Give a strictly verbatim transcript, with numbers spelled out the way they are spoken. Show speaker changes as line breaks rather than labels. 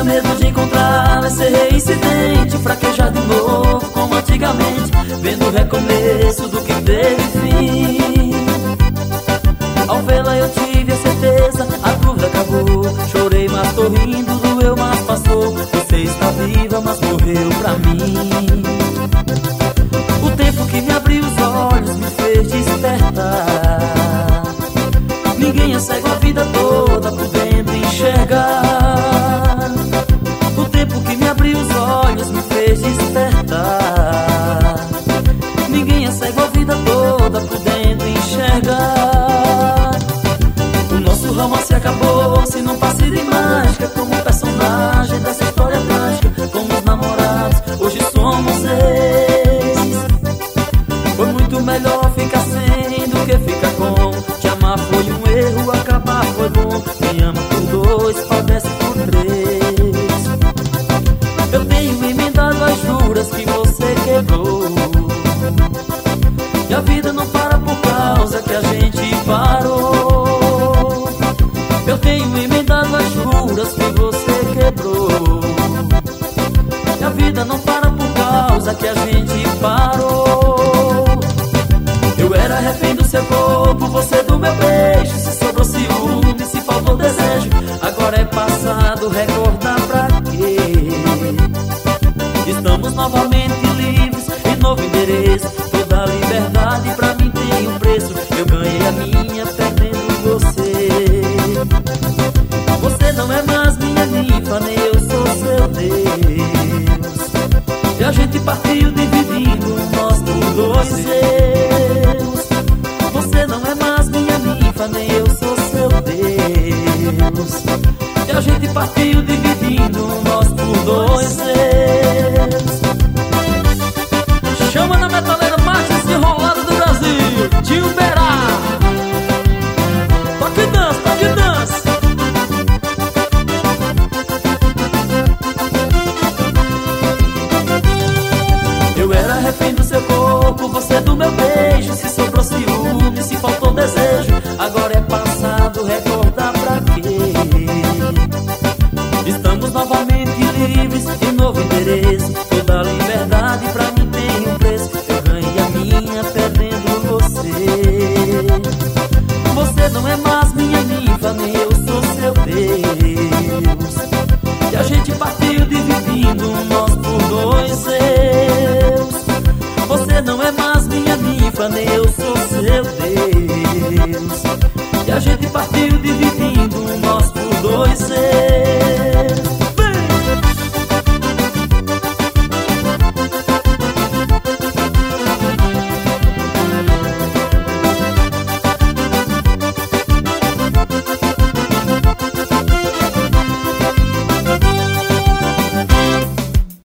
medo de encontrá-la, ser reincidente, fraquejar de novo como antigamente, vendo o recomeço do que teve fim. Ao vê-la eu tive a certeza, a dúvida acabou. Chorei, mas tô rindo, doeu, mas passou. Você está viva, mas morreu pra mim. O tempo que me abriu os olhos me fez despertar. Ninguém é cego a vida toda, podendo enxergar. O tempo que me abriu os olhos me fez despertar. Ninguém é cego a vida toda, podendo enxergar. O nosso romance acabou, se num passe de mágica, como um personagem dessa história trágica. Fomos namorados, hoje somos ex. Foi muito melhor ficar sem do que ficar com. Te amar foi um erro, acabar foi bom. Quem ama por dois, padece por três. Eu tenho emendado as juras que você quebrou. E a vida não para por causa que a gente parou. Eu tenho emendado as juras que você quebrou. E a vida não para por causa que a gente parou. Eu era refém do seu corpo, você do meu beijo. Se sobrou ciúme, se faltou desejo, agora é passado, recordar pra quê? Estamos novamente